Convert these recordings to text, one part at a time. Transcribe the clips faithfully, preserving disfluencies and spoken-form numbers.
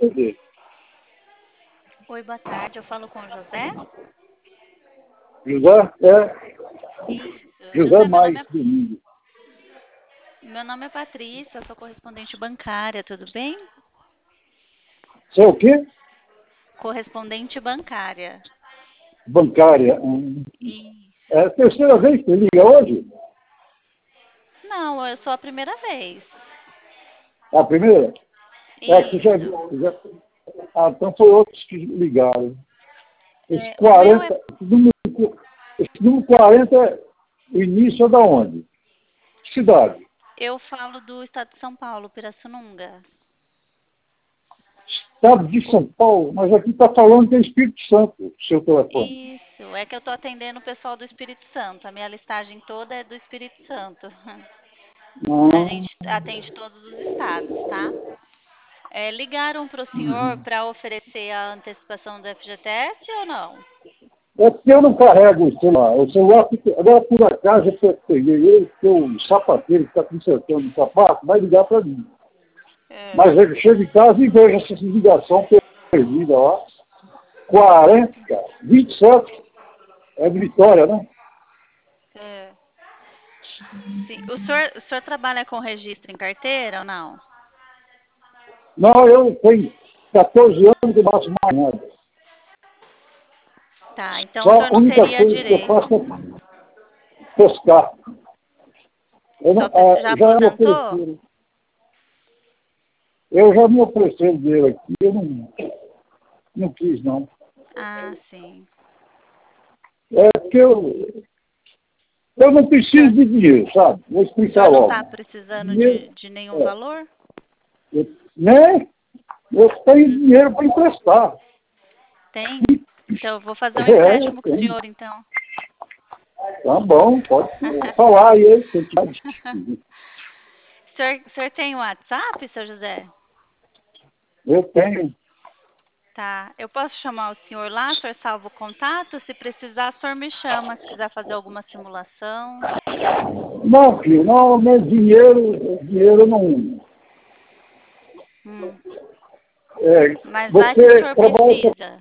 atender. Oi, boa tarde. Eu falo com o José? José? É. Isso. José José, meu Mais nome é, Domingo. meu nome é Patrícia, eu sou correspondente bancária, tudo bem? Você é o quê? Correspondente bancária. Bancária. Hum. Isso. É a terceira vez que liga hoje? Não, eu sou a primeira vez. É a primeira? É que já, Isso. já... Ah, então foi outros que ligaram. Esse É, o meu é... quarenta, esse número, esse número quarenta, é o início é da onde? Que cidade? Eu falo do estado de São Paulo, Pirassununga. Estado de São Paulo, mas aqui está falando que é Espírito Santo, o seu telefone. Isso, é que eu tô atendendo o pessoal do Espírito Santo. A minha listagem toda é do Espírito Santo. A Ah, gente atende todos os estados, tá? É, ligaram para o senhor para oferecer a antecipação do F G T S ou não? é porque eu não carrego o celular. O celular fica... Agora, por acaso, eu peguei ele, porque o sapateiro que está consertando o sapato vai ligar para mim. É. Mas eu chego em casa e vejo essa ligação perdida lá. quarenta, vinte e sete, é de Vitória, né? É. Sim. O senhor, o senhor trabalha com registro em carteira ou não? Não, eu tenho quatorze anos de máximo mais nada. Tá, então o Só senhor a não única teria coisa que eu direito. faço é pescar. Eu não, Só pes- ah, Já já me aposentou? ofereceram. Eu já me ofereceram dele aqui, eu não, não quis, não. Ah, sim. É porque eu, eu não O preciso senhor, de dinheiro, sabe? Vou o explicar senhor não logo. está precisando Dinheiro, de, de nenhum é, valor? eu, né? Eu tenho Hum, dinheiro para emprestar. tem? Então eu vou fazer um É, eu empréstimo com o tenho. senhor, então. Tá bom, pode falar aí. Se eu tiver disponível. O senhor, o senhor tem o WhatsApp, seu José? Eu tenho. Tá. Eu posso chamar o senhor lá, o senhor salva o contato? Se precisar, o senhor me chama, se quiser fazer alguma simulação. Não, filho, não, meu dinheiro, dinheiro não. Hum. É, Mas vai que o você senhor trabalha precisa.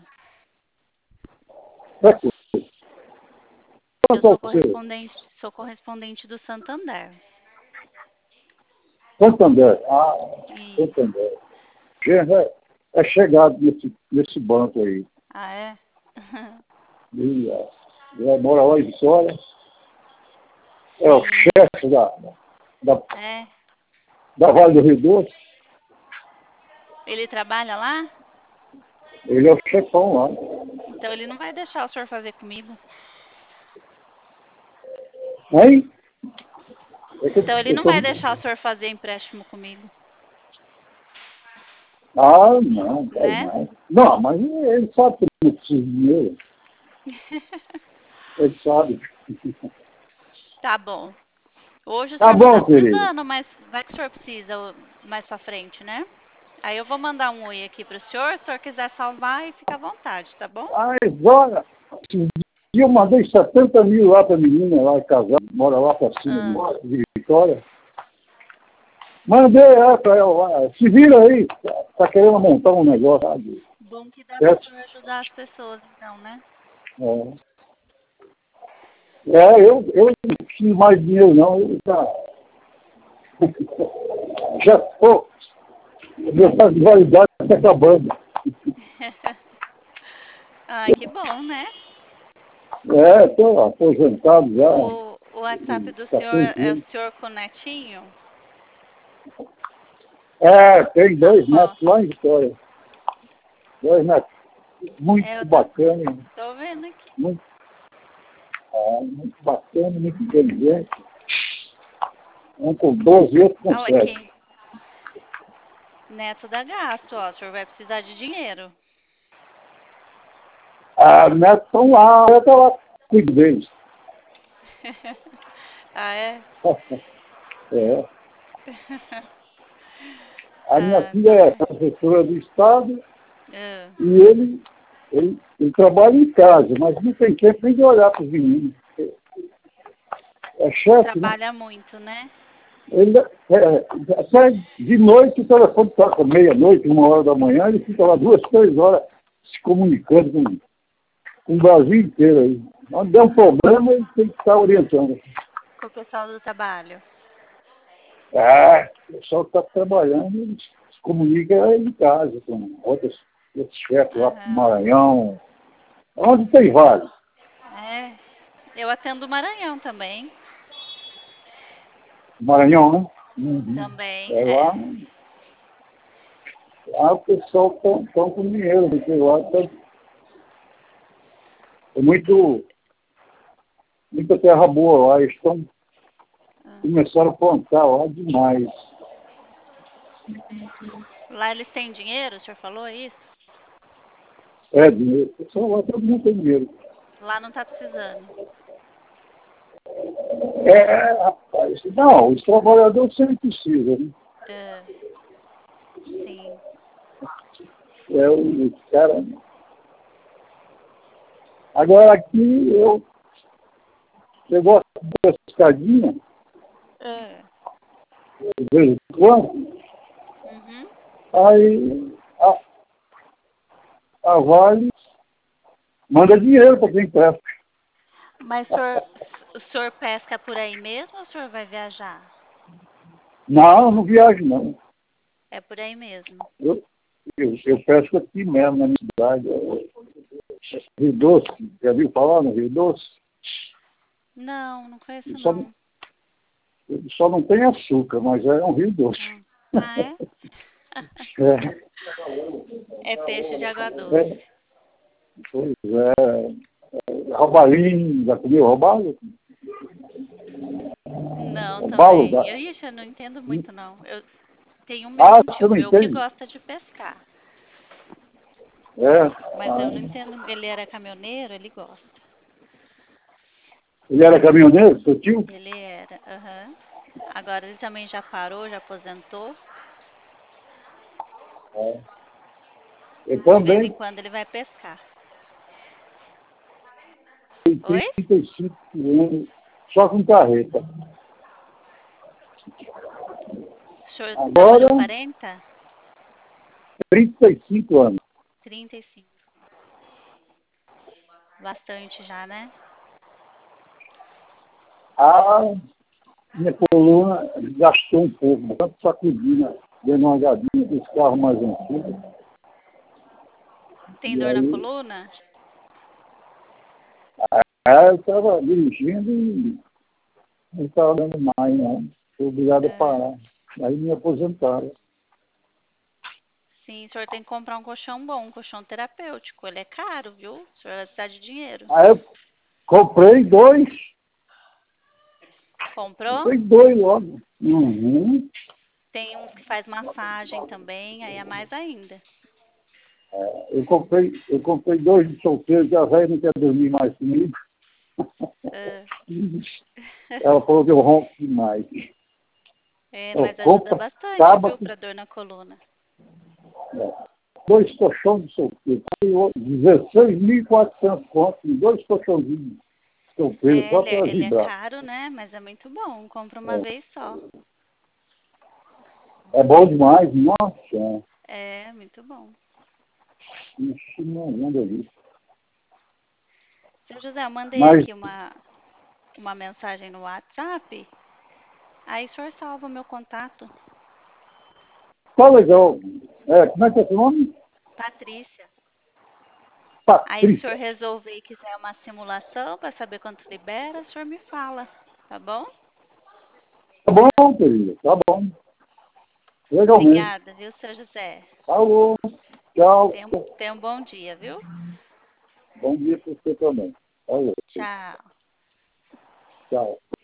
para quê? Eu Quanto é sou você? correspondente, sou correspondente do Santander. Santander. Ah, Isso. Santander. Já é, é chegado nesse, nesse banco aí. Ah, é? E, é, já mora lá em Vitória. É o Sim. chefe da, da, É. da Vale do Rio Doce. Ele trabalha lá? Ele é o chefão lá. Então ele não vai deixar o senhor fazer comigo. Hein? É que Então ele eu não tô... vai deixar o senhor fazer empréstimo comigo, Ah, não, vai né? não. Não, mas ele sabe que eu não preciso de dinheiro. Ele sabe. Tá bom. Hoje o Tá senhor não tá bom, querido. precisando, mas vai que o senhor precisa o- mais pra frente, né? Aí eu vou mandar um oi aqui pro senhor, se o senhor quiser salvar, e fica à vontade, tá bom? Mas olha, esses dias eu mandei setenta mil lá pra menina lá casar, mora lá pra cima Ah, de Vitória. Mandei ela pra ela lá. Se vira aí, tá, tá querendo montar um negócio, sabe? bom que dá pro É, senhor ajudar as pessoas, então, né? é, é, eu, eu não preciso mais dinheiro não, eu já, já tô, meu prazo de validade está acabando. Ai, que bom, né? É, tô aposentado já, O, o WhatsApp do senhor quatorze é o anos. senhor com o netinho? É, tem A dois netos foto. lá em Vitória. Dois netos É, muito eu tô, bacana, tô vendo aqui. muito, é, muito bacana, muito inteligente. Um com doze e outro com Olha sete. aqui. Neto dá gasto, ó. O senhor vai precisar de dinheiro. A netos estão lá, eu estou lá, cuido deles. Ah, é? É. A minha Ah, filha tô é vendo. professora do Estado Ah, e ele, ele, ele trabalha em casa, mas não tem tempo nem de olhar para os meninos. É chefe, né? trabalha muito, né? Ele, é, sai de noite, o telefone toca meia-noite, uma hora da manhã, ele fica lá duas, três horas se comunicando com, com o Brasil inteiro aí. Quando der um problema, ele tem que estar orientando. Com o pessoal do trabalho. Ah, o pessoal está trabalhando, ele se comunica em casa com outros, outros chefes lá para o Aham. Maranhão. Onde tem vários. É. Eu atendo o Maranhão também. Maranhão, né? Uhum. Também, É é. lá, lá o pessoal está com dinheiro, porque lá tá, é muito, muita terra boa lá, eles estão Ah. começaram a plantar lá demais. Lá eles têm dinheiro, o senhor falou isso? É, dinheiro. O pessoal lá todo mundo tem dinheiro. Lá não tá precisando. É, rapaz, não, os trabalhadores sempre precisam, né? É. Sim. É o cara. Agora aqui eu, eu gosto de pescadinha, É. de vez em quando, Uhum. aí a, a Vale manda dinheiro para quem pesca. Mas o senhor, o senhor pesca por aí mesmo ou o senhor vai viajar? Não, não viajo não. É por aí mesmo. Eu, eu, eu pesco aqui mesmo na minha cidade. Rio Doce, já viu falar no Rio Doce? Não, não conheço Só, não. só não tem açúcar, mas é um rio doce. Hum. Ah, é? É, É peixe de água doce. é, pois é. Robalinho, já comeu robalo? Não, Robalo também. da... Eu, ixi, eu não entendo muito não. Eu tenho meu, Ah, um você tio não meu que entende? gosta de pescar. É. Mas eu Ah, não entendo, ele era caminhoneiro, ele gosta. ele era caminhoneiro, seu tio? Ele era, aham. Agora ele também já parou, já aposentou. É. Eu De vez em também quando ele vai pescar. tenho Oi? trinta e cinco anos, só com carreta. O senhor Agora, trabalhou quarenta? trinta e cinco anos. trinta e cinco. Bastante já, né? A minha coluna gastou um pouco, tanto sacudindo, dando uma gadinha dos carros mais antigos. Tem E dor na aí, coluna? aí eu estava dirigindo e não estava dando mais, não. Fui obrigado a É. parar. Aí me aposentaram. Sim, o senhor tem que comprar um colchão bom, um colchão terapêutico. Ele é caro, viu? O senhor vai precisar de dinheiro. Aí eu comprei dois, Comprou? comprei dois logo. Uhum. Tem uns que faz massagem também, aí é mais ainda. É, eu comprei, eu comprei dois de solteiro, que a velha não quer dormir mais comigo. É. Ela falou que eu ronco demais. É, Eu mas ajuda compro bastante, viu, sábado, pra dor na coluna. é, dois colchões de solteiro. dezesseis mil e quatrocentos contos, e dois colchãozinhos de solteiro, É, só ele para é, ele é ajudar. caro, né? Mas é muito bom. Compra uma É, vez só. é bom demais, nossa. É, muito bom. Isso não anda isso. Seu José, eu mandei Mas aqui uma, uma mensagem no WhatsApp. Aí o senhor salva o meu contato. tá legal. É, como é que é seu nome? Patrícia. Aí se o senhor Patrícia. resolver e quiser uma simulação para saber quanto libera, o senhor me fala. Tá bom? Tá bom, querida, tá bom. Legalmente. Obrigada, viu, seu José? Alô, tchau. Tenha, um- tenha um bom dia, viu? Bom dia para você também. Alô, Tchau. tchau.